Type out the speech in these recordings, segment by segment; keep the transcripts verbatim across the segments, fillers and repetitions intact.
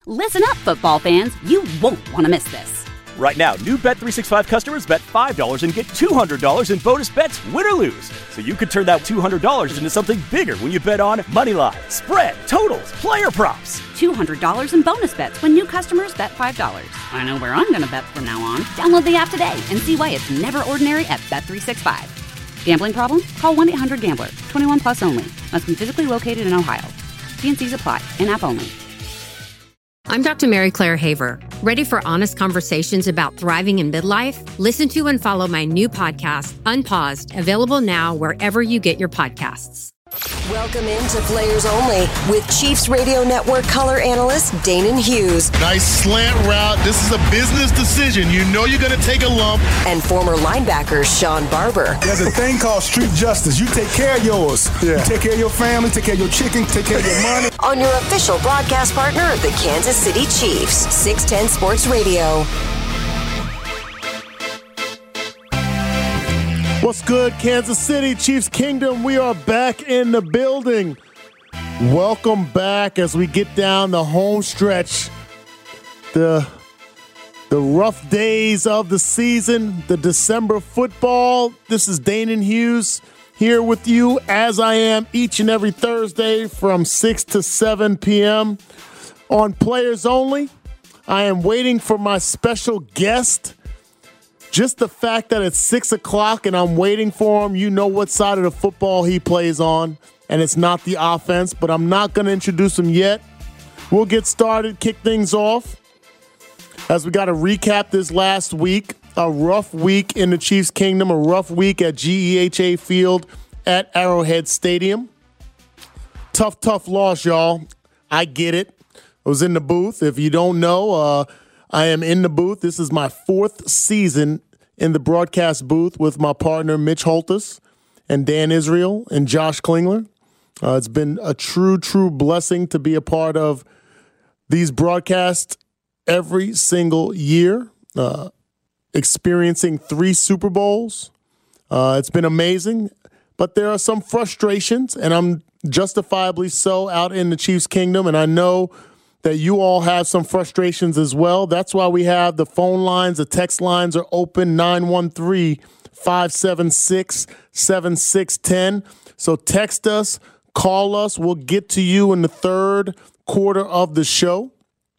Listen up, football fans. You won't want to miss this. Right now, new Bet three sixty-five customers bet five dollars and get two hundred dollars in bonus bets, win or lose. So you could turn that two hundred dollars into something bigger when you bet on moneyline, spread, totals, player props. two hundred dollars in bonus bets when new customers bet five dollars. I know where I'm going to bet from now on. Download the app today and see why it's never ordinary at Bet three sixty-five. Gambling problem? Call one eight hundred gambler. twenty-one plus only. Must be physically located in Ohio. T and C's apply. In-app only. I'm Doctor Mary Claire Haver. Ready for honest conversations about thriving in midlife? Listen to and follow my new podcast, Unpaused, available now wherever you get your podcasts. Welcome into Players Only with Chiefs Radio Network color analyst Danon Hughes. Nice slant route. This is a business decision. You know you're going to take a lump. And former linebacker Sean Barber. There's a thing called street justice. You take care of yours. Yeah. You take care of your family, take care of your chicken, take care of your money. On your official broadcast partner of the Kansas City Chiefs, six ten Sports Radio. What's good, Kansas City Chiefs Kingdom? We are back in the building. Welcome back as we get down the home stretch. The, the rough days of the season, the December football. This is Danon Hughes here with you as I am each and every Thursday from six to seven p.m. on Players Only. I am waiting for my special guest. Just the fact that it's six o'clock and I'm waiting for him, you know what side of the football he plays on, and it's not the offense, but I'm not going to introduce him yet. We'll get started, kick things off, as we got to recap this last week. A rough week in the Chiefs Kingdom, a rough week at G E H A Field at Arrowhead Stadium. Tough, tough loss, y'all. I get it. I was in the booth. If you don't know, uh, I am in the booth. This is my fourth season in the broadcast booth with my partner, Mitch Holthus, and Dan Israel, and Josh Klingler. Uh, it's been a true, true blessing to be a part of these broadcasts every single year, uh, experiencing three Super Bowls. Uh, it's been amazing, but there are some frustrations, and I'm justifiably so out in the Chiefs Kingdom, and I know that you all have some frustrations as well. That's why we have the phone lines, the text lines are open, nine one three, five seven six, seven six one zero. So text us, call us. We'll get to you in the third quarter of the show.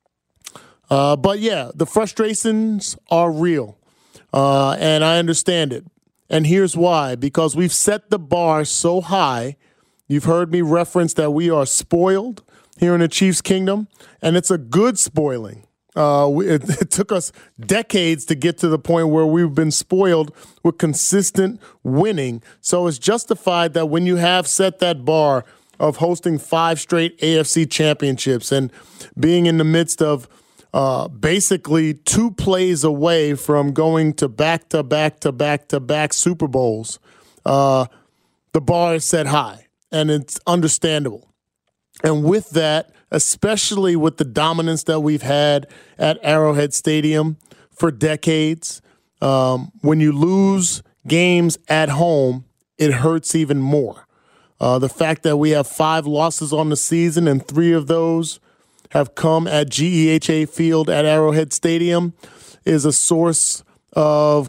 Uh, but, yeah, the frustrations are real, uh, and I understand it. And here's why. Because we've set the bar so high. You've heard me reference that we are spoiled here in the Chiefs Kingdom, and it's a good spoiling. Uh, we, it, it took us decades to get to the point where we've been spoiled with consistent winning. So it's justified that when you have set that bar of hosting five straight A F C championships and being in the midst of uh, basically two plays away from going to back-to-back-to-back-to-back Super Bowls, uh, the bar is set high, and it's understandable. And with that, especially with the dominance that we've had at Arrowhead Stadium for decades, um, when you lose games at home, it hurts even more. Uh, the fact that we have five losses on the season and three of those have come at G E H A Field at Arrowhead Stadium is a source of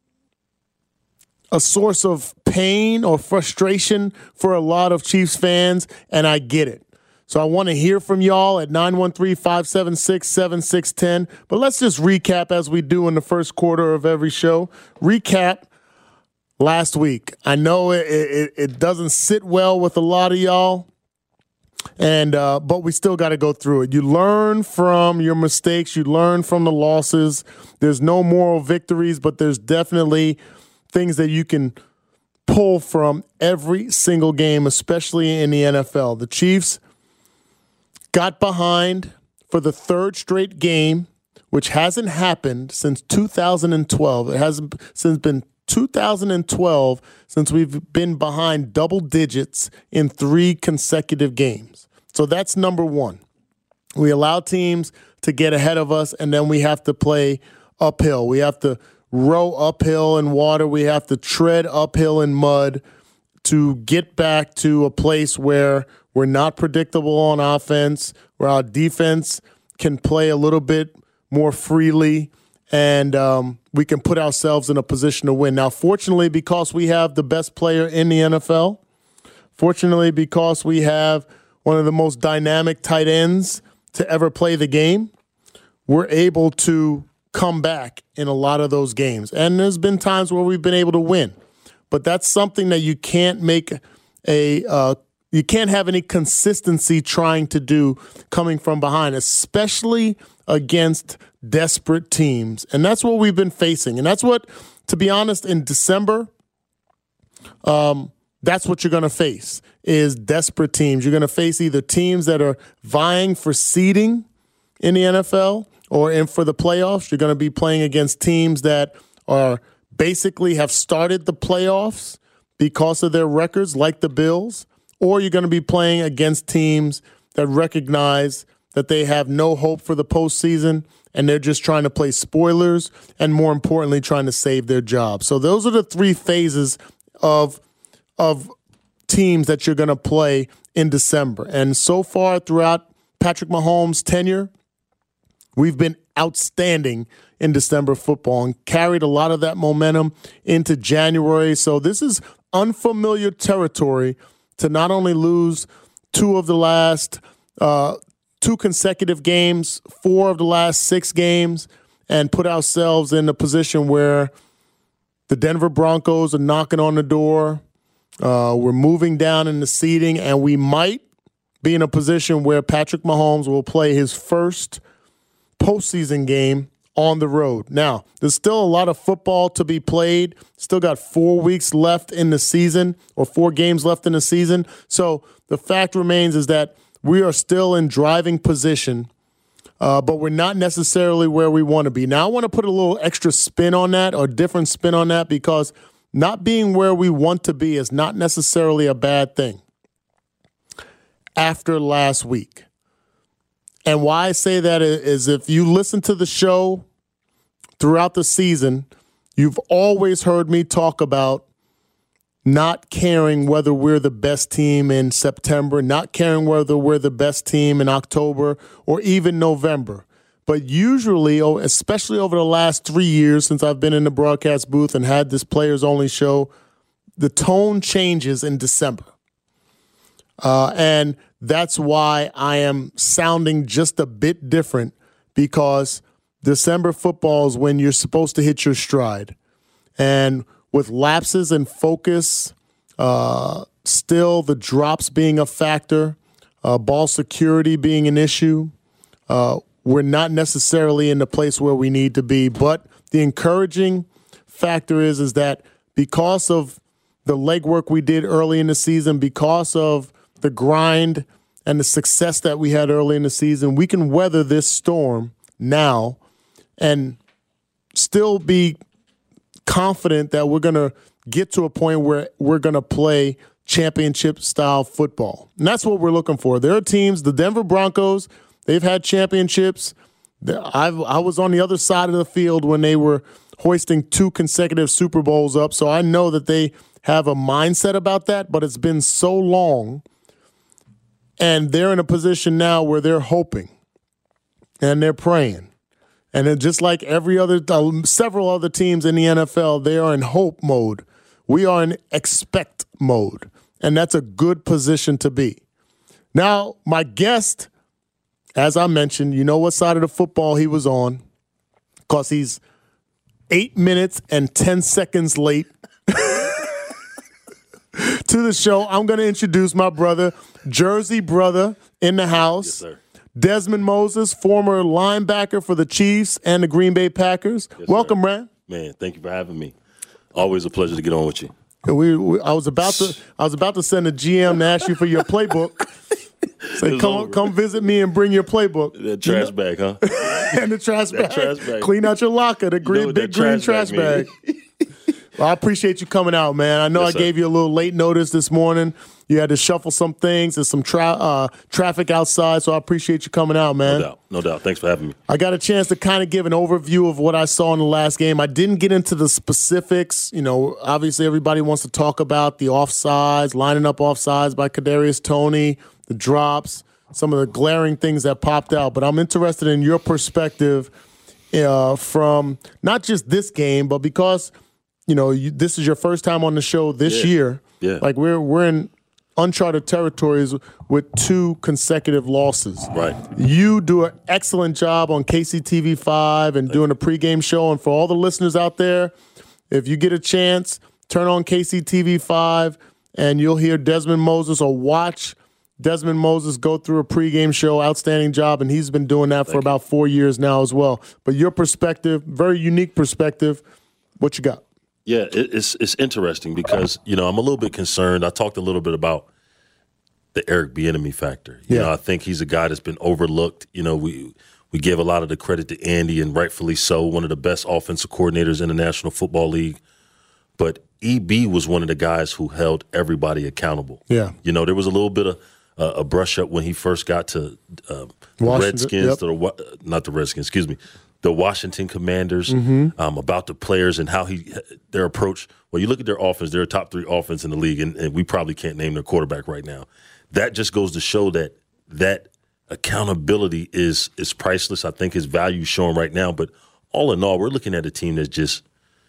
a source of pain or frustration for a lot of Chiefs fans, and I get it. So I want to hear from y'all at nine one three, five seven six, seven six one zero. But let's just recap as we do in the first quarter of every show. Recap last week. I know it, it, it doesn't sit well with a lot of y'all, and uh, but we still got to go through it. You learn from your mistakes. You learn from the losses. There's no moral victories, but there's definitely things that you can pull from every single game, especially in the N F L. The Chiefs got behind for the third straight game, which hasn't happened since two thousand twelve. It hasn't since been two thousand twelve since we've been behind double digits in three consecutive games. So that's number one. We allow teams to get ahead of us, and then we have to play uphill. We have to row uphill in water. We have to tread uphill in mud to get back to a place where we're not predictable on offense, where our defense can play a little bit more freely, and um, we can put ourselves in a position to win. Now, fortunately, because we have the best player in the N F L, fortunately, because we have one of the most dynamic tight ends to ever play the game, we're able to come back in a lot of those games. And there's been times where we've been able to win. But that's something that you can't make a uh, you can't have any consistency trying to do coming from behind, especially against desperate teams. And that's what we've been facing. And that's what, to be honest, in December, um, that's what you're going to face, is desperate teams. You're going to face either teams that are vying for seeding in the N F L or in for the playoffs. You're going to be playing against teams that are basically have started the playoffs because of their records, like the Bills, or you're going to be playing against teams that recognize that they have no hope for the postseason and they're just trying to play spoilers and, more importantly, trying to save their job. So those are the three phases of of teams that you're going to play in December. And so far throughout Patrick Mahomes' tenure, we've been outstanding in December football and carried a lot of that momentum into January. So this is unfamiliar territory to not only lose two of the last uh, two consecutive games, four of the last six games, and put ourselves in a position where the Denver Broncos are knocking on the door. Uh, we're moving down in the seeding, and we might be in a position where Patrick Mahomes will play his first postseason game on the road. Now, there's still a lot of football to be played. Still got four weeks left in the season, or four games left in the season. So the fact remains is that we are still in driving position, uh, but we're not necessarily where we want to be. Now, I want to put a little extra spin on that, or different spin on that, because not being where we want to be is not necessarily a bad thing after last week. And why I say that is if you listen to the show throughout the season, you've always heard me talk about not caring whether we're the best team in September, not caring whether we're the best team in October or even November. But usually, especially over the last three years since I've been in the broadcast booth and had this players-only show, the tone changes in December. Uh, and that's why I am sounding just a bit different, because December football is when you're supposed to hit your stride. And with lapses in focus, uh, still the drops being a factor, uh, ball security being an issue, uh, we're not necessarily in the place where we need to be. But the encouraging factor is, is that because of the legwork we did early in the season, because of the grind and the success that we had early in the season, we can weather this storm now and still be confident that we're going to get to a point where we're going to play championship-style football. And that's what we're looking for. There are teams, the Denver Broncos, they've had championships. I've, I was on the other side of the field when they were hoisting two consecutive Super Bowls up, so I know that they have a mindset about that, but it's been so long, and they're in a position now where they're hoping and they're praying. And then just like every other, uh, several other teams in the N F L, they are in hope mode. We are in expect mode, and that's a good position to be. Now, my guest, as I mentioned, you know what side of the football he was on, because he's eight minutes and ten seconds late to the show. I'm going to introduce my brother, Jersey brother in the house. Yes, sir. Desmond Moses, former linebacker for the Chiefs and the Green Bay Packers. Yes, Welcome, sir. man. Man, thank you for having me. Always a pleasure to get on with you. We, we, I was about to, I was about to send a G M to ask you for your playbook. Say, come, over. come visit me and bring your playbook. That trash you know? bag, huh? and the trash bag. That trash bag. Clean out your locker, the green, You know what big that green trash trash bag bag. Well, I appreciate you coming out, man. I know Yes, I sir. gave you a little late notice this morning. You had to shuffle some things. There's some tra- uh, traffic outside, so I appreciate you coming out, man. No doubt. No doubt. Thanks for having me. I got a chance to kind of give an overview of what I saw in the last game. I didn't get into the specifics. You know, obviously everybody wants to talk about the offsides, lining up offsides by Kadarius Toney, the drops. some of the glaring things that popped out. But I'm interested in your perspective uh, from not just this game, but because, you know, you, this is your first time on the show this yeah. year. Yeah. Like we're we're in uncharted territories with two consecutive losses. Right. You do an excellent job on K C T V five and doing a pregame show. And for all the listeners out there, if you get a chance, turn on K C T V five and you'll hear Desmond Moses, or watch Desmond Moses go through a pregame show. Outstanding job, and he's been doing that for Thank about you. four years now as well. But your perspective, very unique perspective. What you got? Yeah, it, it's it's interesting because, you know, I'm a little bit concerned. I talked a little bit about the Eric Bieniemy factor. You Yeah. know, I think he's a guy that's been overlooked. You know, we we give a lot of the credit to Andy, and rightfully so, one of the best offensive coordinators in the National Football League. But E B was one of the guys who held everybody accountable. Yeah. You know, there was a little bit of uh, a brush up when he first got to uh, the Washington, Redskins, yep. to the, not the Redskins, excuse me, the Washington Commanders, Mm-hmm. um, about the players and how he their approach. Well, you look at their offense; they're a top three offense in the league, and, and we probably can't name their quarterback right now. That just goes to show that that accountability is is priceless. I think his value is showing right now. But all in all, we're looking at a team that's just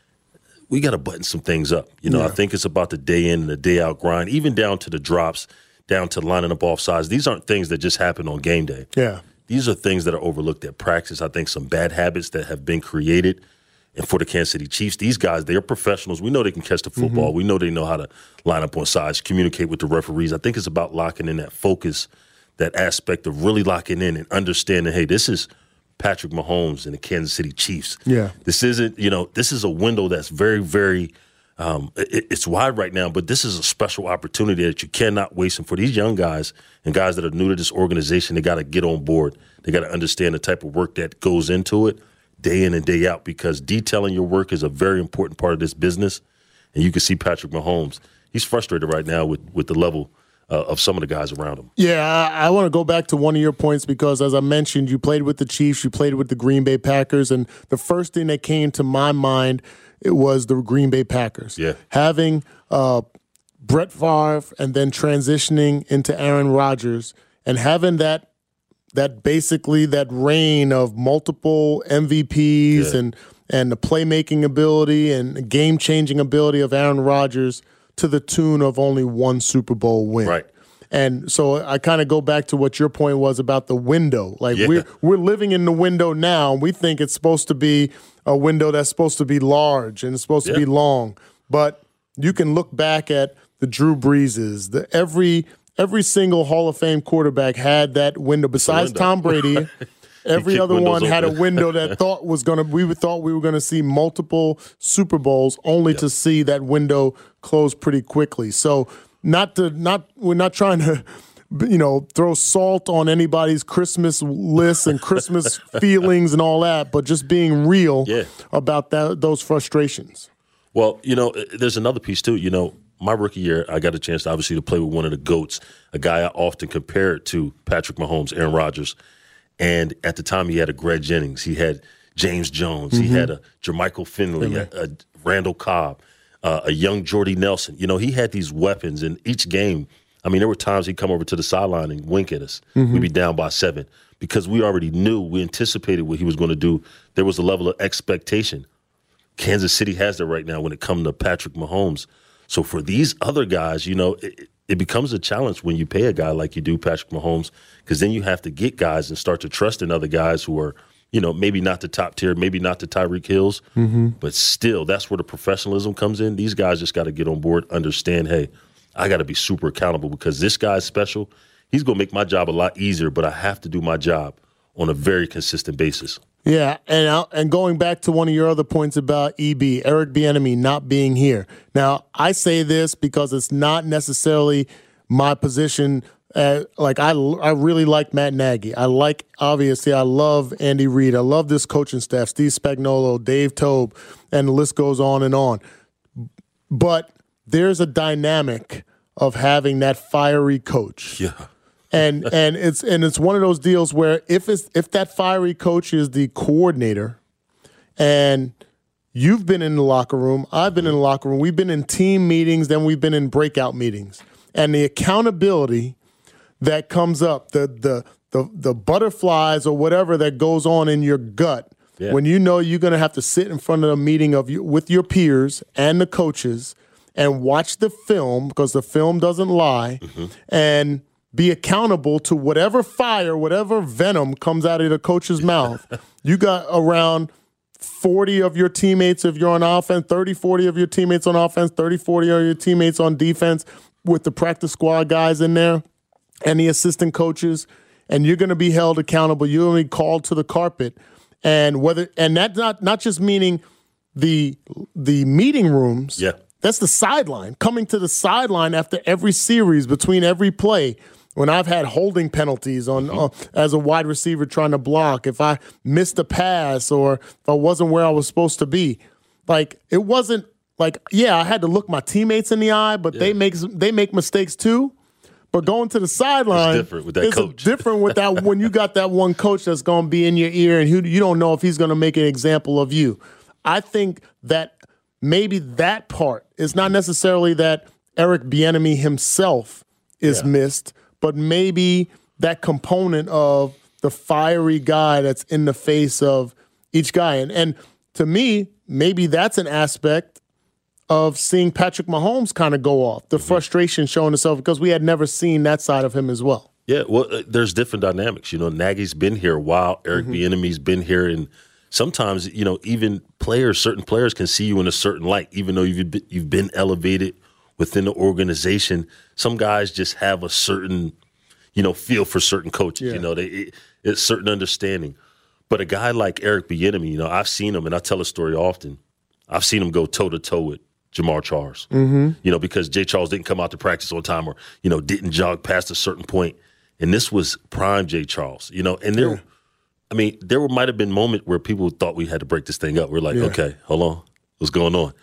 we got to button some things up. You know, Yeah. I think it's about the day in and the day out grind, even down to the drops, down to lining up off sides. These aren't things that just happen on game day. Yeah. These are things that are overlooked at practice. I think some bad habits that have been created. And for the Kansas City Chiefs, these guys, they're professionals. We know they can catch the football. Mm-hmm. We know they know how to line up on sides, communicate with the referees. I think it's about locking in that focus, that aspect of really locking in and understanding, hey, this is Patrick Mahomes and the Kansas City Chiefs. Yeah. This isn't, you know, this is a window that's very, very, um, it, it's wide right now, but this is a special opportunity that you cannot waste. And for these young guys and guys that are new to this organization, they got to get on board. They got to understand the type of work that goes into it day in and day out, because detailing your work is a very important part of this business. And you can see Patrick Mahomes, he's frustrated right now with, with the level uh, of some of the guys around him. Yeah, I, I want to go back to one of your points because, as I mentioned, you played with the Chiefs, you played with the Green Bay Packers, and the first thing that came to my mind, it was the Green Bay Packers. Yeah. Having uh, Brett Favre and then transitioning into Aaron Rodgers and having that that basically that reign of multiple M V Ps Yeah. and and the playmaking ability and game-changing ability of Aaron Rodgers to the tune of only one Super Bowl win. Right. And so I kind of go back to what your point was about the window. Like Yeah. we're we're living in the window now, and we think it's supposed to be a window that's supposed to be large and it's supposed Yeah. to be long. But you can look back at the Drew Breeses, the every every single Hall of Fame quarterback had that window. Besides window. Tom Brady, every kicked other windows one had a open. window that thought was gonna we would- thought we were gonna see multiple Super Bowls, only to see that window close pretty quickly. So not to not we're not trying to you know throw salt on anybody's Christmas lists and Christmas feelings and all that, but just being real Yeah. about that those frustrations. Well, you know, there's another piece too. You know, my rookie year, I got a chance to obviously to play with one of the GOATs, a guy I often compare it to, Patrick Mahomes, Aaron Rodgers. And at the time, he had a Greg Jennings, he had James Jones, he had a Jermichael Finley, a, a Randall Cobb, uh, a young Jordy Nelson. You know, he had these weapons in each game. I mean, there were times he'd come over to the sideline and wink at us. We'd be down by seven because we already knew, we anticipated what he was going to do. There was a level of expectation. Kansas City has that right now when it comes to Patrick Mahomes. So for these other guys, you know, it, it becomes a challenge when you pay a guy like you do, Patrick Mahomes, because then you have to get guys and start to trust in other guys who are, you know, maybe not the top tier, maybe not the Tyreek Hills, Mm-hmm. but still, that's where the professionalism comes in. These guys just got to get on board, understand, hey, I got to be super accountable because this guy's special. He's going to make my job a lot easier, but I have to do my job on a very consistent basis. Yeah, and uh, and going back to one of your other points about E B, Eric Bieniemy not being here. Now, I say this because it's not necessarily my position. Uh, like, I, I really like Matt Nagy. I like, obviously, I love Andy Reid. I love this coaching staff, Steve Spagnuolo, Dave Tobe, and the list goes on and on. But there's a dynamic of having that fiery coach. Yeah. And and it's and it's one of those deals where if it's if that fiery coach is the coordinator, and you've been in the locker room, I've been in the locker room, we've been in team meetings, then we've been in breakout meetings, and the accountability that comes up, the the the the butterflies or whatever that goes on in your gut yeah. when you know you're going to have to sit in front of a meeting of you, with your peers and the coaches and watch the film, because the film doesn't lie, mm-hmm. and be accountable to whatever fire, whatever venom comes out of the coach's mouth. You got around forty of your teammates if you're on offense, thirty, forty of your teammates on offense, thirty, forty of your teammates on defense with the practice squad guys in there and the assistant coaches, and you're going to be held accountable. You're going to be called to the carpet. And whether and that's not, not just meaning the the meeting rooms. Yeah. That's the sideline, coming to the sideline after every series, between every play. When I've had holding penalties on uh, as a wide receiver trying to block, if I missed a pass or if I wasn't where I was supposed to be, like it wasn't like, yeah, I had to look my teammates in the eye, but yeah. they make they make mistakes too. But going to the sideline, it's different with that coach. different with that when you got that one coach that's going to be in your ear and who, you don't know if he's going to make an example of you. I think that maybe that part is not necessarily that Eric Bieniemy himself is yeah. missed, but maybe that component of the fiery guy that's in the face of each guy. And, and to me, maybe that's an aspect of seeing Patrick Mahomes kind of go off, the mm-hmm. frustration showing itself, because we had never seen that side of him as well. Yeah, well, uh, there's different dynamics. You know, Nagy's been here a while. Eric mm-hmm. Bieniemy's been here. And sometimes, you know, even players, certain players can see you in a certain light, even though you've been, you've been elevated within the organization. Some guys just have a certain, you know, feel for certain coaches. Yeah. You know, they it, it's certain understanding. But a guy like Eric Bieniemy, you know, I've seen him, and I tell a story often. I've seen him go toe-to-toe with Jamar Charles, mm-hmm. you know, because Jay Charles didn't come out to practice on time or, you know, didn't jog past a certain point. And this was prime Jay Charles, you know, and there, yeah. I mean, there might have been a moment where people thought we had to break this thing up. We're like, yeah. okay, hold on, what's going on?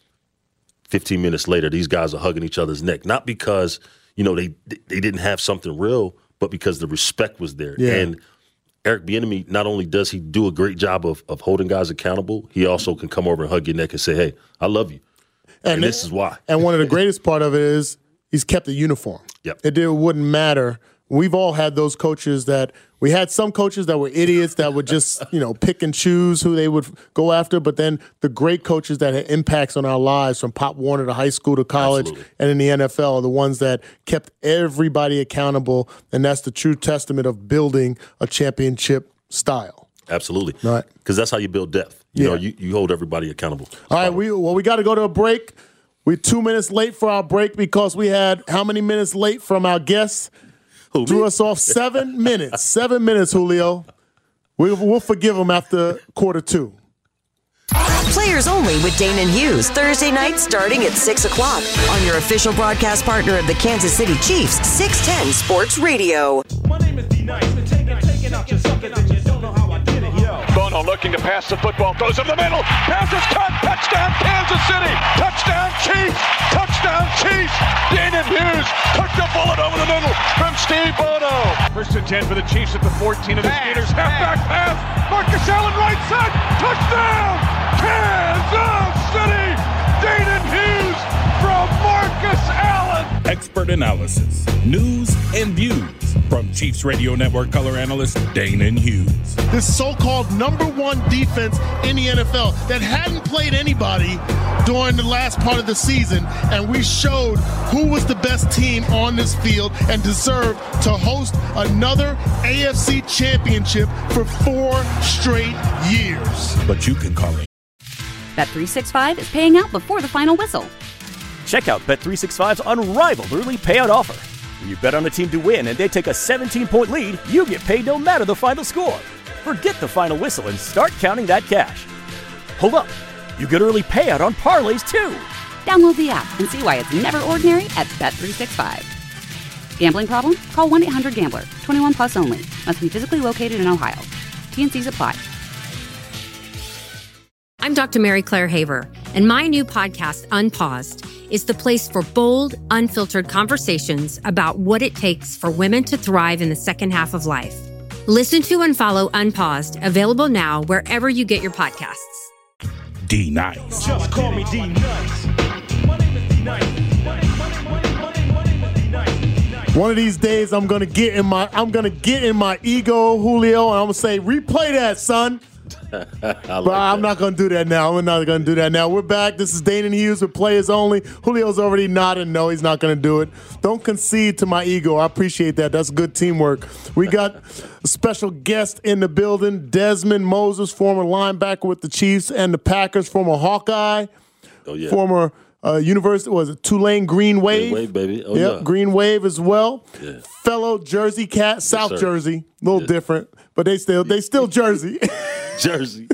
fifteen minutes later, these guys are hugging each other's neck, not because, you know, they they didn't have something real, but because the respect was there. Yeah. And Eric Bieniemy, not only does he do a great job of, of holding guys accountable, he also can come over and hug your neck and say, hey, I love you. And, and this is why. And one of the greatest part of it is he's kept the uniform. Yep. It, it wouldn't matter. We've all had those coaches that we had some coaches that were idiots that would just, you know, pick and choose who they would go after. But then the great coaches that had impacts on our lives, from Pop Warner to high school to college, absolutely, and in the N F L, are the ones that kept everybody accountable. And that's the true testament of building a championship style. Absolutely. Right. Because that's how you build depth. You yeah. know, you, you hold everybody accountable. All right, we well, we got to go to a break. We're two minutes late for our break because we had how many minutes late from our guests? Who, Drew us off seven minutes. Seven minutes, Julio. We, we'll forgive him after quarter two. Players Only with Dane and Hughes, Thursday night starting at six o'clock on your official broadcast partner of the Kansas City Chiefs, six ten Sports Radio. My name is D Nice. Taking, taking out your suckers and you don't know how I did it, yo. Bono looking to pass the football, goes up the middle, pass is caught, touchdown Kansas City, touchdown Chiefs, touchdown Chiefs. Dane and Hughes took the bullet over the middle from Steve Bono. First and ten for the Chiefs at the fourteen of the Steelers. Halfback pass, Marcus Allen right side, touchdown Kansas City. Dane and Hughes from Marcus Allen. Expert analysis, news, and views from Chiefs Radio Network color analyst Dane and Hughes. This so-called number one defense in the N F L that hadn't played anybody during the last part of the season, and we showed who was the best team on this field and deserved to host another A F C championship for four straight years. But you can call it. Bet three sixty-five is paying out before the final whistle. Check out Bet three sixty-five's unrivaled early payout offer. When you bet on a team to win and they take a seventeen-point lead, you get paid no matter the final score. Forget the final whistle and start counting that cash. Hold up. You get early payout on parlays, too. Download the app and see why it's never ordinary at Bet three sixty-five. Gambling problem? Call one eight hundred gambler. twenty-one plus only. Must be physically located in Ohio. T N Cs apply. I'm Doctor Mary Claire Haver, and my new podcast, Unpaused, is the place for bold, unfiltered conversations about what it takes for women to thrive in the second half of life. Listen to and follow Unpaused, available now wherever you get your podcasts. D Nice. Just call me D Nice. My name is D Nice. My name, my name, my name, my name is D Nice. One of these days, I'm gonna get in my I'm gonna get in my ego, Julio, and I'm gonna say, replay that, son. like but I'm that. not gonna do that now. We're not gonna do that now. We're back. This is Dane and Hughes with Players Only. Julio's already nodding. No, he's not gonna do it. Don't concede to my ego. I appreciate that. That's good teamwork. We got a special guest in the building, Desmond Moses, former linebacker with the Chiefs and the Packers, former Hawkeye, oh, yeah. former uh, University was it Tulane Green Wave? Green Wave, baby. Oh, yep, yeah. Green Wave as well. Yeah. Fellow Jersey cat, South sir. Jersey, a little Yeah. different, but they still they still Jersey. Jersey.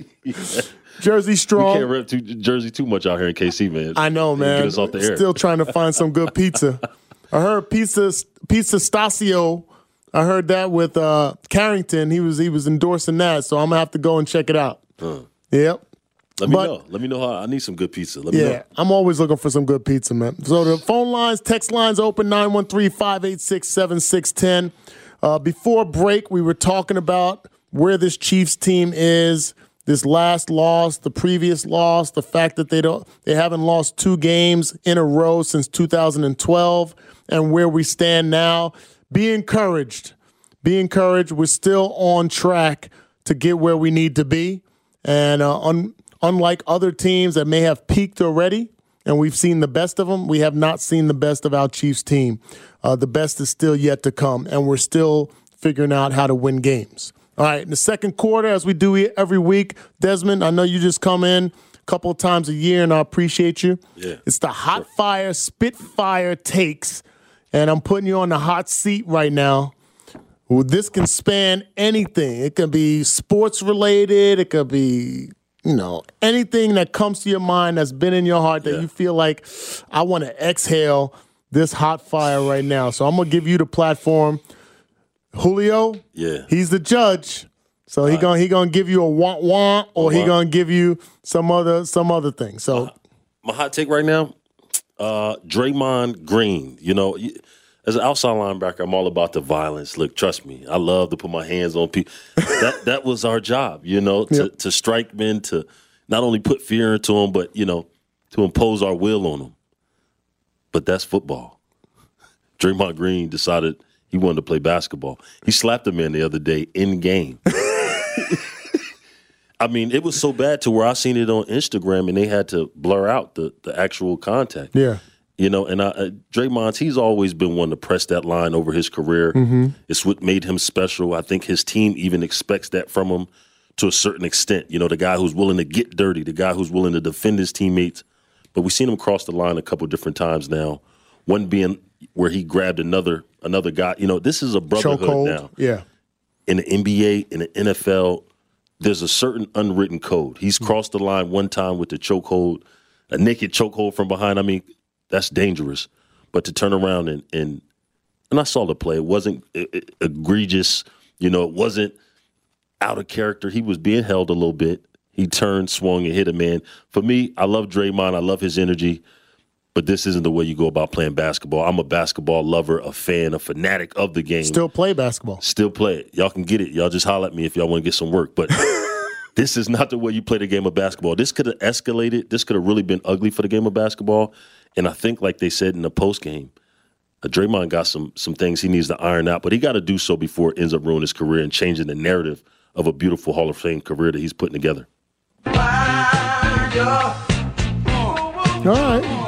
Jersey You strong. can't rep too, Jersey too much out here in K C, man. I know, man. Get us off the air. Still trying to find some good pizza. I heard pizza pizza Stasio. I heard that with uh, Carrington. He was he was endorsing that, so I'm gonna have to go and check it out. Huh. Yep. Let me But- know. Let me know how I need some good pizza. Let me Yeah, know. I'm always looking for some good pizza, man. So the phone lines, text lines open nine one three, five eight six, seven six one zero. Uh, before break, we were talking about where this Chiefs team is, this last loss, the previous loss, the fact that they don't they haven't lost two games in a row since two thousand twelve, and where we stand now. Be encouraged. Be encouraged. We're still on track to get where we need to be. And uh, un- unlike other teams that may have peaked already, and we've seen the best of them, we have not seen the best of our Chiefs team. Uh, the best is still yet to come, and we're still figuring out how to win games. All right, in the second quarter, as we do every week, Desmond, I know you just come in a couple of times a year, and I appreciate you. Yeah. It's the Hot Fire Spitfire Takes, and I'm putting you on the hot seat right now. Well, this can span anything. It can be sports related. It could be, you know, anything that comes to your mind that's been in your heart that Yeah. you feel like, I want to exhale this hot fire right now. So I'm going to give you the platform. Julio, Yeah. he's the judge. So he going he gonna give you a want want, or he want. going to give you some other some other thing. So My hot take right now, uh, Draymond Green. You know, y- as an outside linebacker, I'm all about the violence. Look, trust me, I love to put my hands on people. that that was our job, you know, to, Yep. to strike men, to not only put fear into them, but, you know, to impose our will on them. But that's football. Draymond Green decided he wanted to play basketball. He slapped a man the other day in game. I mean, it was so bad to where I seen it on Instagram and they had to blur out the, the actual contact. yeah. You know, and I, uh, Draymond, he's always been one to press that line over his career. Mm-hmm. It's what made him special. I think his team even expects that from him to a certain extent. You know, the guy who's willing to get dirty, the guy who's willing to defend his teammates. But we've seen him cross the line a couple different times now. One being where he grabbed another another guy. You know, this is a brotherhood Chokehold. now. Yeah. In the N B A, in the N F L, there's a certain unwritten code. He's crossed the line one time with the chokehold, a naked chokehold from behind. I mean, that's dangerous. But to turn around and and, and I saw the play. It wasn't e- e- egregious. You know, it wasn't out of character. He was being held a little bit. He turned, swung, and hit a man. For me, I love Draymond. I love his energy. But this isn't the way you go about playing basketball. I'm a basketball lover, a fan, a fanatic of the game. Still play basketball. Still play it. Y'all can get it. Y'all just holler at me if y'all want to get some work. But this is not the way you play the game of basketball. This could have escalated. This could have really been ugly for the game of basketball. And I think, like they said in the postgame, uh, Draymond got some some things he needs to iron out. But he got to do so before it ends up ruining his career and changing the narrative of a beautiful Hall of Fame career that he's putting together. All right.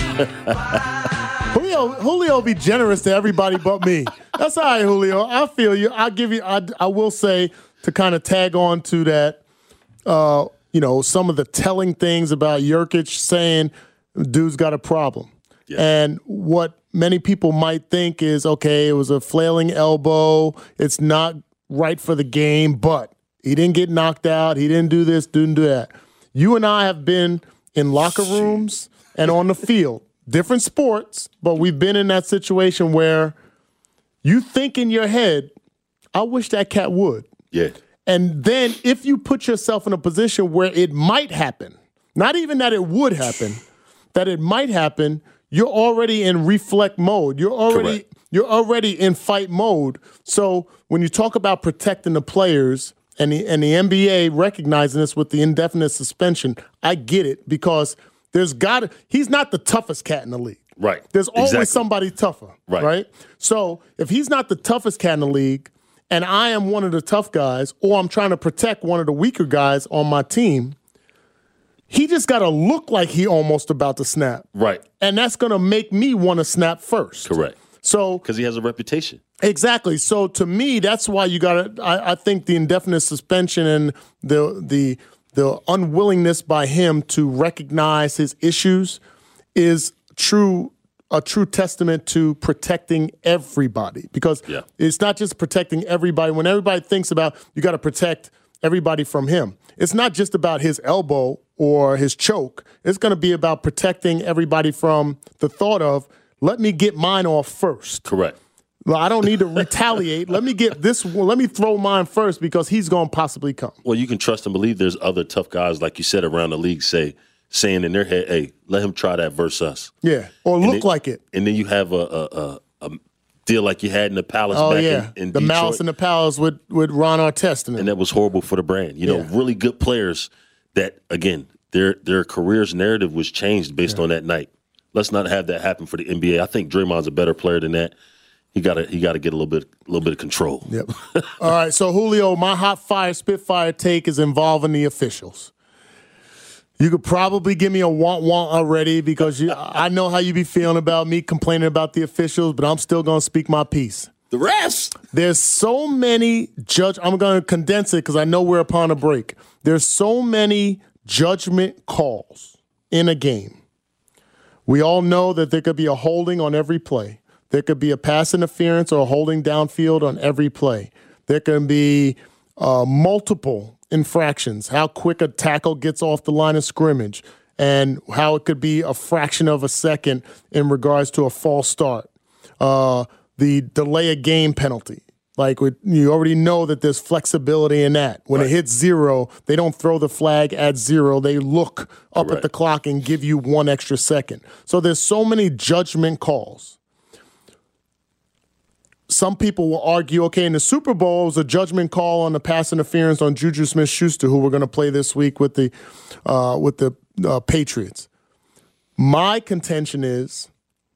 Julio, Julio be generous to everybody but me. That's all right, Julio. I feel you. I'll give you, I, I will say, to kind of tag on to that, uh, you know, some of the telling things about Jokic saying, dude's got a problem. Yeah. And what many people might think is, okay, it was a flailing elbow. It's not right for the game, but he didn't get knocked out. He didn't do this, didn't do that. You and I have been in locker rooms and on the field, different sports, but we've been in that situation where you think in your head, I wish that cat would. Yeah. And then if you put yourself in a position where it might happen, not even that it would happen, that it might happen, you're already in reflect mode. You're already Correct. you're already in fight mode. So when you talk about protecting the players and the and the N B A recognizing this with the indefinite suspension, I get it because there's got he's not the toughest cat in the league. Right. There's always exactly. somebody tougher. Right. Right. So if he's not the toughest cat in the league, and I am one of the tough guys, or I'm trying to protect one of the weaker guys on my team, he just got to look like he almost about to snap. Right. And that's going to make me want to snap first. Correct. So because he has a reputation. Exactly. So to me, that's why you got to. I, I think the indefinite suspension and the the the unwillingness by him to recognize his issues is true. A true testament to protecting everybody, because yeah. it's not just protecting everybody. When everybody thinks about you got to protect everybody from him, it's not just about his elbow or his choke. It's going to be about protecting everybody from the thought of, let me get mine off first. Correct. Well, I don't need to retaliate. Let me get this. Let me throw mine first because he's going to possibly come. Well, you can trust and believe there's other tough guys, like you said, around the league say, saying in their head, hey, let him try that versus us. Yeah, or and look then, like it. And then you have a, a, a, a deal like you had in the Palace oh, back yeah. in, in the Detroit. Mouse and the Palace with, with Ron Artest. And that was horrible for the brand. You know, yeah. really good players that, again, their their career's narrative was changed based yeah. on that night. Let's not have that happen for the N B A. I think Draymond's a better player than that. He got to he got to get a little bit a little bit of control. Yep. All right, so Julio, my hot fire Spitfire take is involving the officials. You could probably give me a want-want already because you, I know how you be feeling about me complaining about the officials, but I'm still going to speak my piece. The refs. There's so many judge. I'm going to condense it because I know we're upon a break. There's so many judgment calls in a game. We all know that there could be a holding on every play. There could be a pass interference or a holding downfield on every play. There can be uh, multiple infractions, how quick a tackle gets off the line of scrimmage, and how it could be a fraction of a second in regards to a false start. Uh, the delay of game penalty. Like, with, you already know that there's flexibility in that. When right. it hits zero, they don't throw the flag at zero. They look up Correct. at the clock and give you one extra second. So there's so many judgment calls. Some people will argue, okay, in the Super Bowl, it was a judgment call on the pass interference on Juju Smith-Schuster, who we're going to play this week with the uh, with the uh, Patriots. My contention is,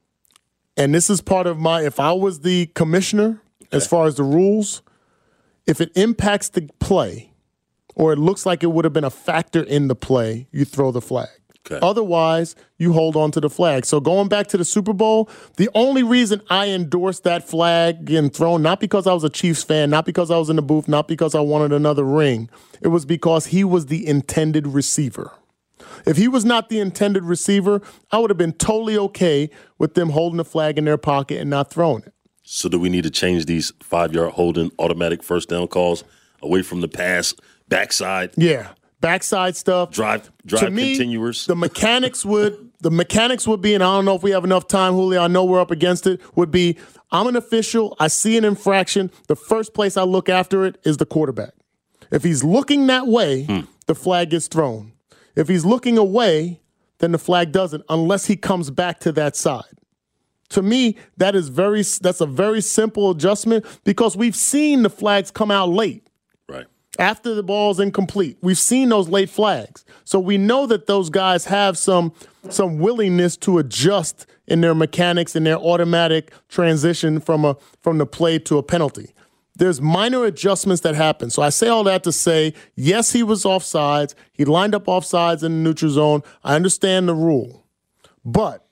and this is part of my, if I was the commissioner, okay. as far as the rules, if it impacts the play or it looks like it would have been a factor in the play, you throw the flag. Okay. Otherwise, you hold on to the flag. So going back to the Super Bowl, the only reason I endorsed that flag getting thrown, not because I was a Chiefs fan, not because I was in the booth, not because I wanted another ring, it was because he was the intended receiver. If he was not the intended receiver, I would have been totally okay with them holding the flag in their pocket and not throwing it. So do we need to change these five-yard holding automatic first down calls away from the pass, backside? Yeah. Backside stuff. Drive drive to me, continuers. The mechanics would the mechanics would be, and I don't know if we have enough time, Julio, I know we're up against it, would be I'm an official, I see an infraction, the first place I look after it is the quarterback. If he's looking that way, hmm. the flag gets thrown. If he's looking away, then the flag doesn't, unless he comes back to that side. To me, that is very that's a very simple adjustment because we've seen the flags come out late. Right. After the ball's incomplete. We've seen those late flags. So we know that those guys have some some willingness to adjust in their mechanics and their automatic transition from a from the play to a penalty. There's minor adjustments that happen. So I say all that to say, yes, he was offsides. He lined up offsides in the neutral zone. I understand the rule. But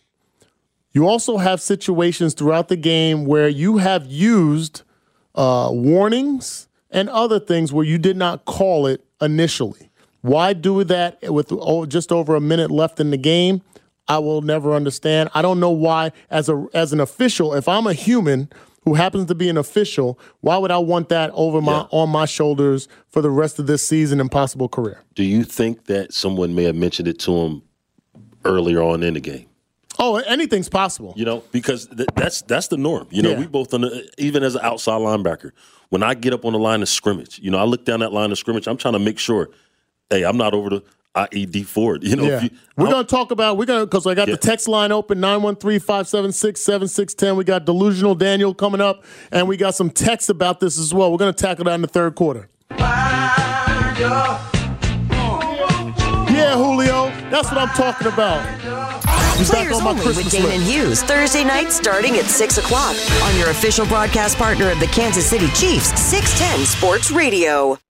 you also have situations throughout the game where you have used uh, warnings and other things where you did not call it initially. Why do that with oh, just over a minute left in the game? I will never understand. I don't know why, as a as an official, if I'm a human who happens to be an official, why would I want that over my yeah. on my shoulders for the rest of this season and possible career? Do you think that someone may have mentioned it to him earlier on in the game? Oh, anything's possible. You know, because th- that's that's the norm. You know, yeah. we both, on the, even as an outside linebacker, when I get up on the line of scrimmage, you know, I look down that line of scrimmage, I'm trying to make sure, hey, I'm not over the I E D Ford. You know, yeah. if you, we're going to talk about, we're going to, because I got yeah. the text line open, nine one three, five seven six, seven six one zero. We got Delusional Daniel coming up, and we got some texts about this as well. We're going to tackle that in the third quarter. Yeah, Julio, that's what I'm talking about. back Players on my Only Christmas with Dane list. and Hughes, Thursday night starting at six o'clock on your official broadcast partner of the Kansas City Chiefs, six ten Sports Radio.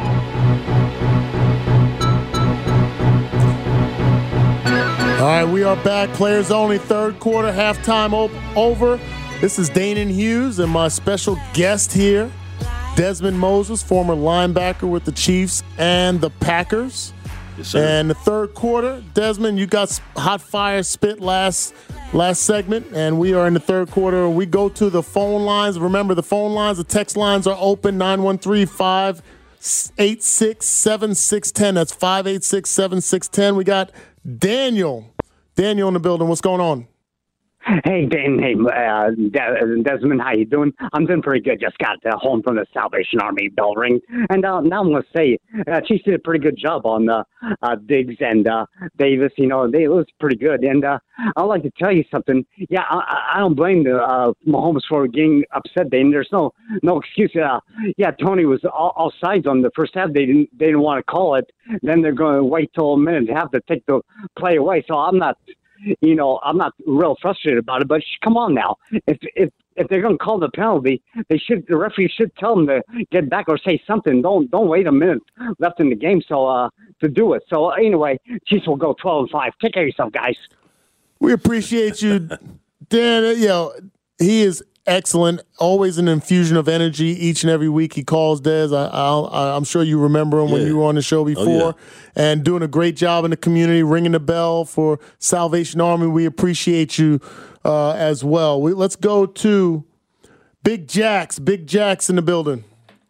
All right, we are back. Players Only, third quarter, halftime op- over. This is Dane and Hughes and my special guest here, Desmond Moses, former linebacker with the Chiefs and the Packers. Yes, sir. And the third quarter, Desmond, you got hot fire spit last last segment, and we are in the third quarter. We go to the phone lines. Remember, the phone lines, the text lines are open, nine one three, five eight six, seven six one zero. That's five eight six, seven six one zero. We got Daniel. Daniel in the building. What's going on? Hey, Dan. Hey, uh, Des- Desmond, how you doing? I'm doing pretty good. Just got uh, home from the Salvation Army bell ring. And uh, now I'm going to say, uh, Chiefs did a pretty good job on uh, uh, Diggs and uh, Davis. You know, they, it was pretty good. And uh, I'd like to tell you something. Yeah, I, I don't blame the uh, Mahomes for getting upset. Dan. There's no no excuse. Uh, yeah, Tony was all, all sides on the first half. They didn't they didn't want to call it. Then they're going to wait till a minute to have to take the play away. So I'm not. You know, I'm not real frustrated about it, but sh- come on now. If if if they're going to call the penalty, they should. The referee should tell them to get back or say something. Don't don't wait a minute left in the game so uh to do it. So anyway, Chiefs will go twelve and five. Take care of yourself, guys. We appreciate you, Dan. You know, he is excellent. Always an infusion of energy each and every week. He calls Des. I, I, I'm sure you remember him yeah. when you were on the show before, oh, yeah. and doing a great job in the community, ringing the bell for Salvation Army. We appreciate you uh, as well. We, let's go to Big Jax. Big Jax in the building.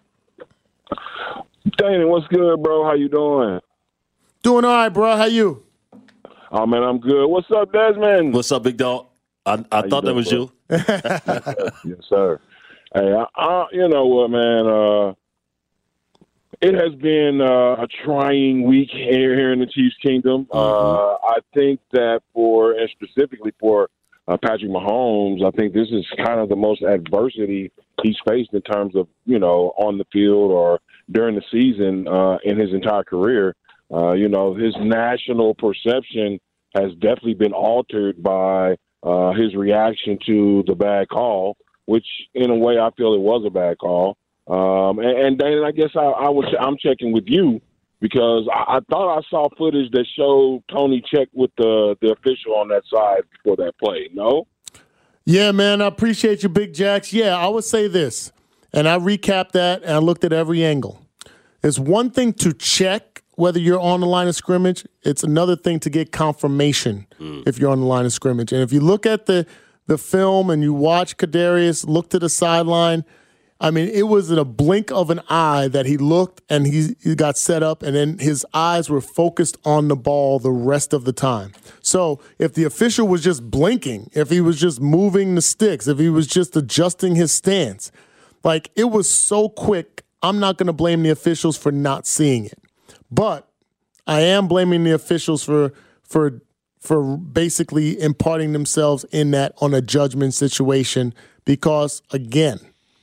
Dane, what's good, bro? How you doing? Doing all right, bro. How you? Oh, man, I'm good. What's up, Desmond? What's up, big dog? I, I thought doing, that was bro? you. Yes, sir. Hey, I, I, you know what, man? Uh, it has been uh, a trying week here, here in the Chiefs Kingdom. Mm-hmm. Uh, I think that for, and specifically for uh, Patrick Mahomes, I think this is kind of the most adversity he's faced in terms of, you know, on the field or during the season uh, in his entire career. Uh, you know, his national perception has definitely been altered by Uh, his reaction to the bad call, which in a way I feel it was a bad call. Um, and, and Dan, I guess I, I was I'm checking with you because I, I thought I saw footage that showed Tony check with the the official on that side before that play. No? Yeah, man, I appreciate you, Big Jax. Yeah, I would say this, and I recapped that and I looked at every angle. It's one thing to check whether you're on the line of scrimmage. It's another thing to get confirmation mm. if you're on the line of scrimmage. And if you look at the the film and you watch Kadarius look to the sideline, I mean, it was in a blink of an eye that he looked and he, he got set up, and then his eyes were focused on the ball the rest of the time. So if the official was just blinking, if he was just moving the sticks, if he was just adjusting his stance, like it was so quick, I'm not going to blame the officials for not seeing it. But I am blaming the officials for for for basically imparting themselves in that on a judgment situation because, again,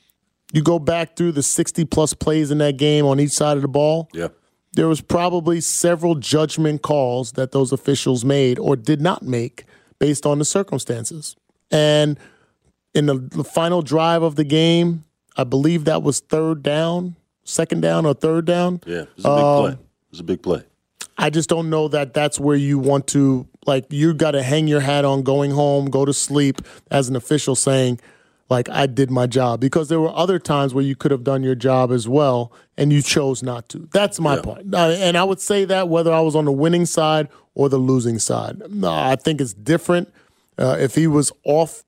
you go back through the sixty-plus plays in that game on each side of the ball, yeah, there was probably several judgment calls that those officials made or did not make based on the circumstances. And in the, the final drive of the game, I believe that was third down, second down or third down. Yeah, it was a big um, play. It was a big play. I just don't know that that's where you want to, like, you got to hang your hat on going home, go to sleep as an official saying, like, I did my job. Because there were other times where you could have done your job as well, and you chose not to. That's my yeah. point. Uh, and I would say that whether I was on the winning side or the losing side. No, I think it's different. Uh, if he was off,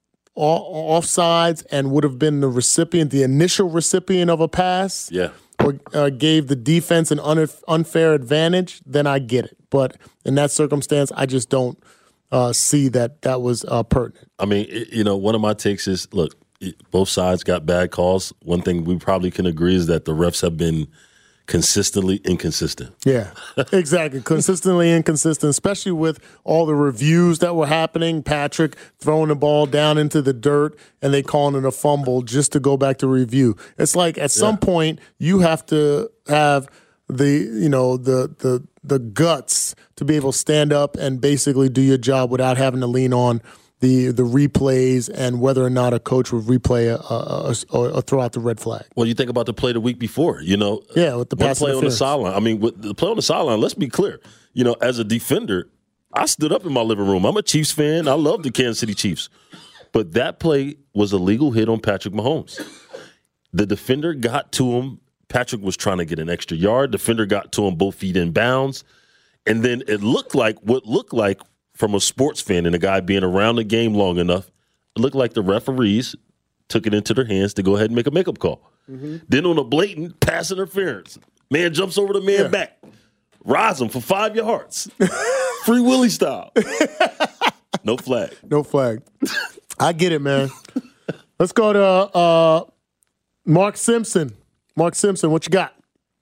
off offsides and would have been the recipient, the initial recipient of a pass, yeah. or uh, gave the defense an un- unfair advantage, then I get it. But in that circumstance, I just don't uh, see that that was uh, pertinent. I mean, it, you know, one of my takes is, look, it, both sides got bad calls. One thing we probably can agree is that the refs have been consistently inconsistent. Yeah, exactly. Consistently inconsistent, especially with all the reviews that were happening. Patrick throwing the ball down into the dirt and they calling it a fumble just to go back to review. It's like at some yeah. point you have to have the, you know, the the the guts to be able to stand up and basically do your job without having to lean on the the replays and whether or not a coach would replay a, a, a, or, or throw out the red flag. Well, you think about the play the week before, you know. Yeah, with the one pass play on the interference. sideline. I mean, with the play on the sideline, let's be clear. You know, as a defender, I stood up in my living room. I'm a Chiefs fan. I love the Kansas City Chiefs. But that play was a legal hit on Patrick Mahomes. The defender got to him. Patrick was trying to get an extra yard. Defender got to him both feet in bounds. And then it looked like what looked like from a sports fan and a guy being around the game long enough, it looked like the referees took it into their hands to go ahead and make a makeup call. Mm-hmm. Then on a blatant pass interference, man jumps over the man yeah. back, rides him for five yards. Free Willy style. No flag. No flag. I get it, man. Let's go to uh, Mark Simpson. Mark Simpson, what you got?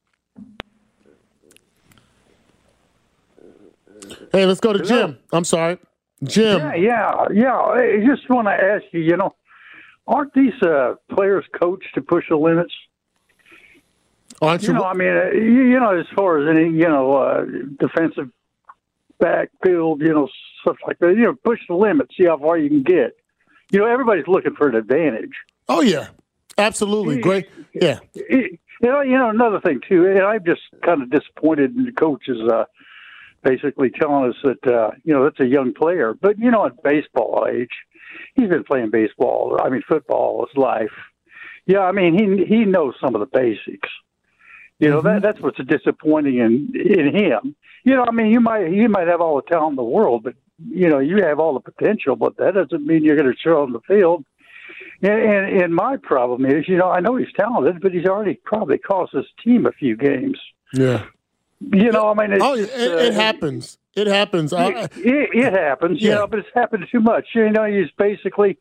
Hey, let's go to Jim. I'm sorry. Jim. Yeah, yeah, yeah. I just want to ask you, you know, aren't these uh, players coached to push the limits? Aren't you? You know, I mean, uh, you, you know, as far as any, you know, uh, defensive backfield, you know, stuff like that, you know, push the limits, see how far you can get. You know, everybody's looking for an advantage. Oh, yeah. Absolutely. Great. Yeah. You know, you know, another thing, too, and I'm just kind of disappointed in the coaches uh, basically telling us that, uh, you know, that's a young player. But, you know, at baseball age, he's been playing baseball, I mean, football all his life. Yeah, I mean, he he knows some of the basics. You know, mm-hmm. that that's what's disappointing in in him. You know, I mean, you might you might have all the talent in the world, but, you know, you have all the potential, but that doesn't mean you're going to show on the field. And, and, and my problem is, you know, I know he's talented, but he's already probably cost his team a few games. Yeah. You know, I mean, it's, oh, it, it uh, happens. It happens. It, I, it, it happens, yeah. you know, but it's happened too much. You know, he's basically,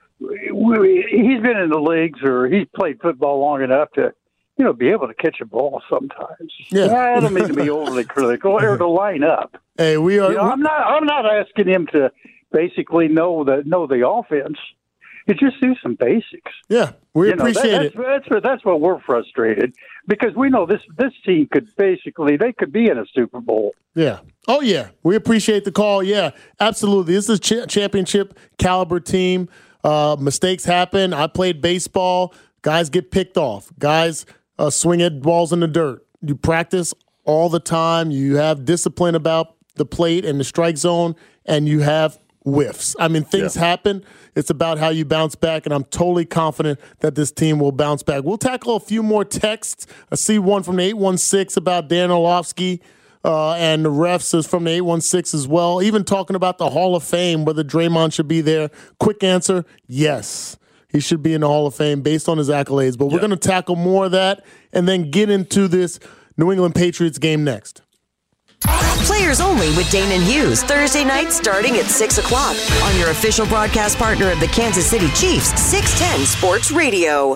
he's been in the leagues or he's played football long enough to, you know, be able to catch a ball sometimes. Yeah. I don't mean to be overly critical or to line up. Hey, we are. You know, I'm not. I'm not asking him to basically know the know the offense. You just do some basics. Yeah, we you know, appreciate that, it. That's, that's what that's what we're frustrated because we know this this team could basically they could be in a Super Bowl. Yeah. Oh yeah, we appreciate the call. Yeah, absolutely. This is a ch- championship caliber team. Uh, mistakes happen. I played baseball. Guys get picked off. Guys uh, swing at balls in the dirt. You practice all the time. You have discipline about the plate and the strike zone, and you have whiffs. I mean, things yeah. happen. It's about how you bounce back, and I'm totally confident that this team will bounce back. We'll tackle a few more texts. I see one from the eight one six about Dan Orlovsky, uh, and the refs is from the eight one six as well. Even talking about the Hall of Fame, whether Draymond should be there. Quick answer, yes. He should be in the Hall of Fame based on his accolades. But we're yeah. going to tackle more of that and then get into this New England Patriots game next. Players only with Dane and Hughes, Thursday night starting at six o'clock on your official broadcast partner of the Kansas City Chiefs, six ten Sports Radio.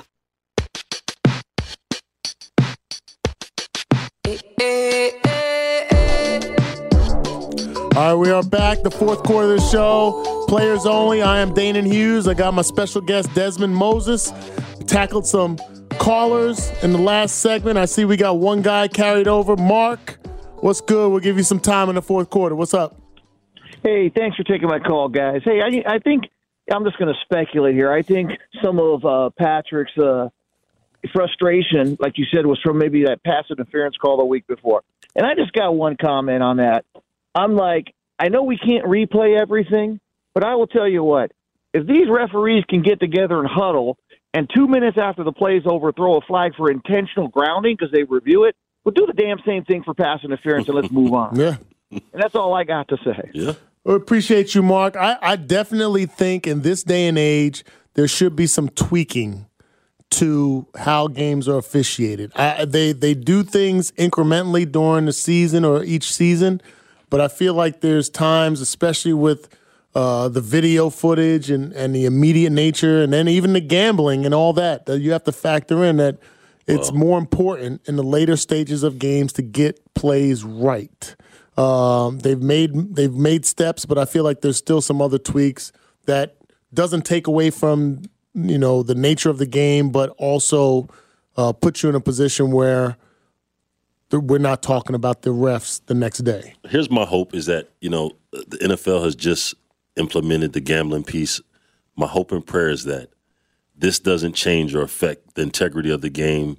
All right, we are back. The fourth quarter of the show. Players only. I am Dane and Hughes. I got my special guest, Desmond Moses. We tackled some callers in the last segment. I see we got one guy carried over. Mark, what's good? We'll give you some time in the fourth quarter. What's up? Hey, thanks for taking my call, guys. Hey, I, I think I'm just going to speculate here. I think some of uh, Patrick's uh, frustration, like you said, was from maybe that pass interference call the week before. And I just got one comment on that. I'm like, I know we can't replay everything, but I will tell you what, if these referees can get together and huddle and two minutes after the play's over throw a flag for intentional grounding because they review it, we'll do the damn same thing for pass interference and let's move on. Yeah. And that's all I got to say. Yeah. We appreciate you, Mark. I, I definitely think in this day and age, there should be some tweaking to how games are officiated. I, they, they do things incrementally during the season or each season, but I feel like there's times, especially with uh, the video footage and, and the immediate nature and then even the gambling and all that, that you have to factor in that it's well, more important in the later stages of games to get plays right. Um, they've made they've made steps, but I feel like there's still some other tweaks that doesn't take away from, you know, the nature of the game, but also uh, put you in a position where we're not talking about the refs the next day. Here's my hope is that, you know, the N F L has just implemented the gambling piece. My hope and prayer is that this doesn't change or affect the integrity of the game,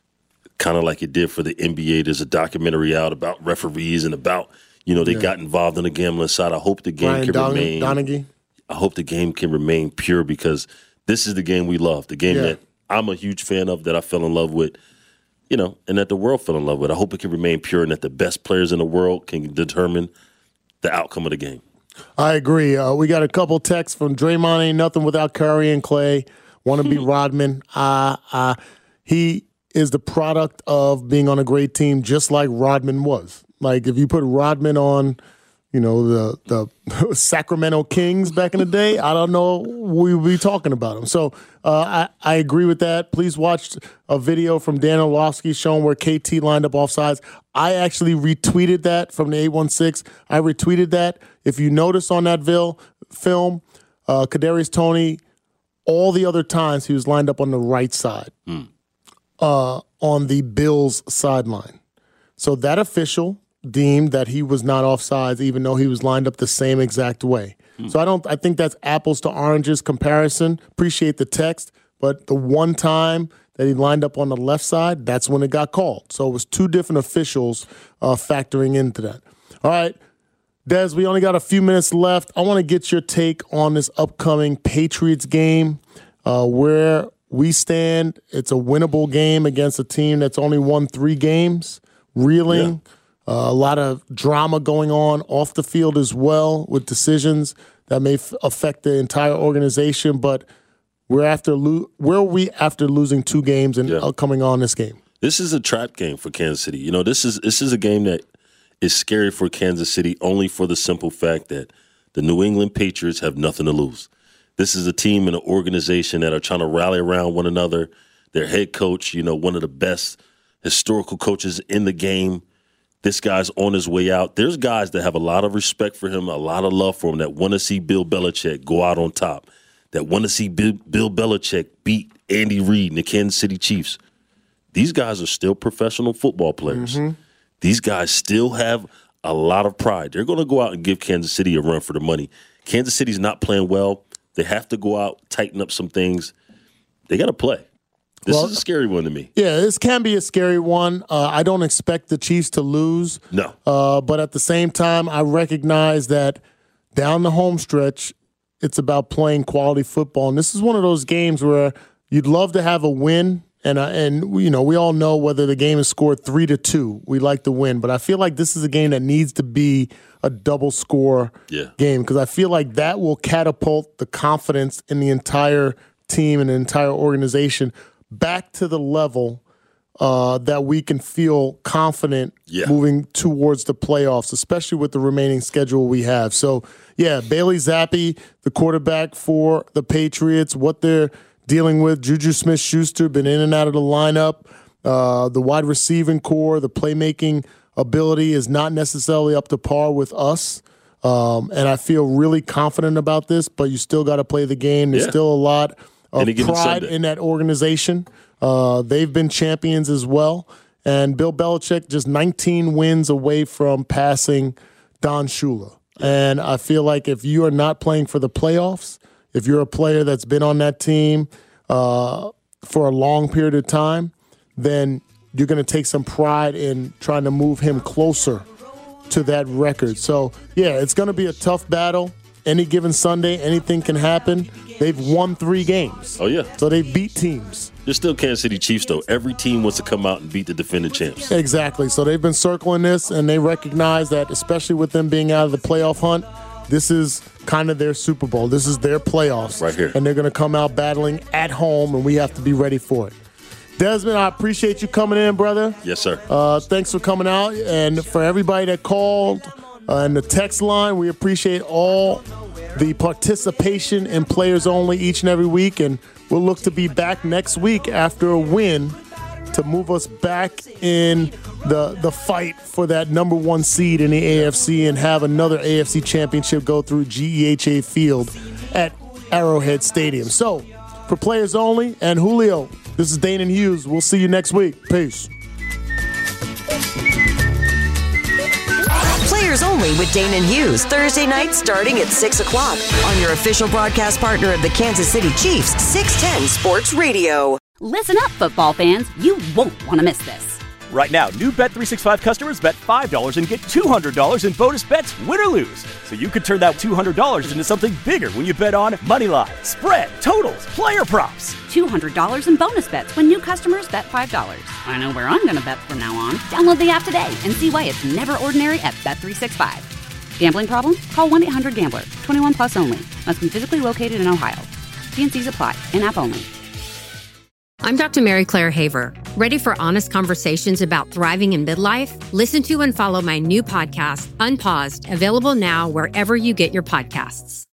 kind of like it did for the N B A. There's a documentary out about referees and about, you know, they yeah. got involved in the gambling side. I hope the game Ryan can Don- remain. Donaghy. I hope the game can remain pure because this is the game we love, the game yeah. that I'm a huge fan of, that I fell in love with, you know, and that the world fell in love with. I hope it can remain pure and that the best players in the world can determine the outcome of the game. I agree. Uh, we got a couple texts from Draymond ain't nothing without Curry and Clay. Want to be Rodman. Uh, uh, he is the product of being on a great team, just like Rodman was. Like if you put Rodman on, you know, the the Sacramento Kings back in the day, I don't know we would be talking about him. So uh, I, I agree with that. Please watch a video from Dan Orlovsky showing where K T lined up offsides. I actually retweeted that from the eight one six. I retweeted that. If you notice on that vil- film, uh, Kadarius Toney, all the other times he was lined up on the right side, mm. uh, on the Bills sideline. So that official deemed that he was not offsides, even though he was lined up the same exact way. Mm. So I don't. I think that's apples to oranges comparison. Appreciate the text, but the one time that he lined up on the left side, that's when it got called. So it was two different officials uh, factoring into that. All right, Des, we only got a few minutes left. I want to get your take on this upcoming Patriots game, uh, where we stand. It's a winnable game against a team that's only won three games. Reeling. Yeah. Uh, a lot of drama going on off the field as well with decisions that may f- affect the entire organization. But we're after lo- where are we after losing two games and yeah. uh, coming on this game? This is a trap game for Kansas City. You know, this is this is a game that is scary for Kansas City only for the simple fact that the New England Patriots have nothing to lose. This is a team and an organization that are trying to rally around one another. Their head coach, you know, one of the best historical coaches in the game. This guy's on his way out. There's guys that have a lot of respect for him, a lot of love for him, that want to see Bill Belichick go out on top, that want to see Bill, Bill Belichick beat Andy Reid and the Kansas City Chiefs. These guys are still professional football players. Mm-hmm. These guys still have a lot of pride. They're going to go out and give Kansas City a run for the money. Kansas City's not playing well. They have to go out, tighten up some things. They got to play. This well, is a scary one to me. Yeah, this can be a scary one. Uh, I don't expect the Chiefs to lose. No. Uh, but at the same time, I recognize that down the home stretch, it's about playing quality football. And this is one of those games where you'd love to have a win. And, uh, and you know, we all know whether the game is scored three to two, we like to win. But I feel like this is a game that needs to be a double score yeah. game because I feel like that will catapult the confidence in the entire team and the entire organization back to the level uh, that we can feel confident yeah. moving towards the playoffs, especially with the remaining schedule we have. So, yeah, Bailey Zappi, the quarterback for the Patriots, what they're dealing with. Juju Smith-Schuster, been in and out of the lineup. Uh, the wide receiving core, the playmaking ability is not necessarily up to par with us. Um, and I feel really confident about this, but you still got to play the game. There's yeah. still a lot of pride Sunday. in that organization. Uh, they've been champions as well. And Bill Belichick just nineteen wins away from passing Don Shula. And I feel like if you are not playing for the playoffs, if you're a player that's been on that team uh, for a long period of time, then you're going to take some pride in trying to move him closer to that record. So, yeah, it's going to be a tough battle. Any given Sunday, anything can happen. They've won three games. Oh, yeah. So they beat teams. They're still Kansas City Chiefs, though. Every team wants to come out and beat the defending champs. Exactly. So they've been circling this, and they recognize that, especially with them being out of the playoff hunt, this is kind of their Super Bowl. This is their playoffs. Right here. And they're going to come out battling at home, and we have to be ready for it. Desmond, I appreciate you coming in, brother. Yes, sir. Uh, thanks for coming out. And for everybody that called uh, and the text line, we appreciate all the participation in Players Only each and every week. And we'll look to be back next week after a win to move us back in the the fight for that number one seed in the A F C and have another A F C championship go through G E H A Field at Arrowhead Stadium. So, for Players Only and Julio, this is Dane and Hughes. We'll see you next week. Peace. only with Dane and Hughes, Thursday night starting at six o'clock on your official broadcast partner of the Kansas City Chiefs, six ten Sports Radio. Listen up, football fans. You won't want to miss this. Right now, new Bet three sixty-five customers bet five dollars and get two hundred dollars in bonus bets, win or lose. So you could turn that two hundred dollars into something bigger when you bet on money line, spread, totals, player props. two hundred dollars in bonus bets when new customers bet five dollars. I know where I'm going to bet from now on. Download the app today and see why it's never ordinary at Bet three sixty-five. Gambling problem? Call one eight hundred gambler. twenty-one plus only. Must be physically located in Ohio. T and C's apply. In-app only. I'm Doctor Mary Claire Haver. Ready for honest conversations about thriving in midlife? Listen to and follow my new podcast, Unpaused, available now wherever you get your podcasts.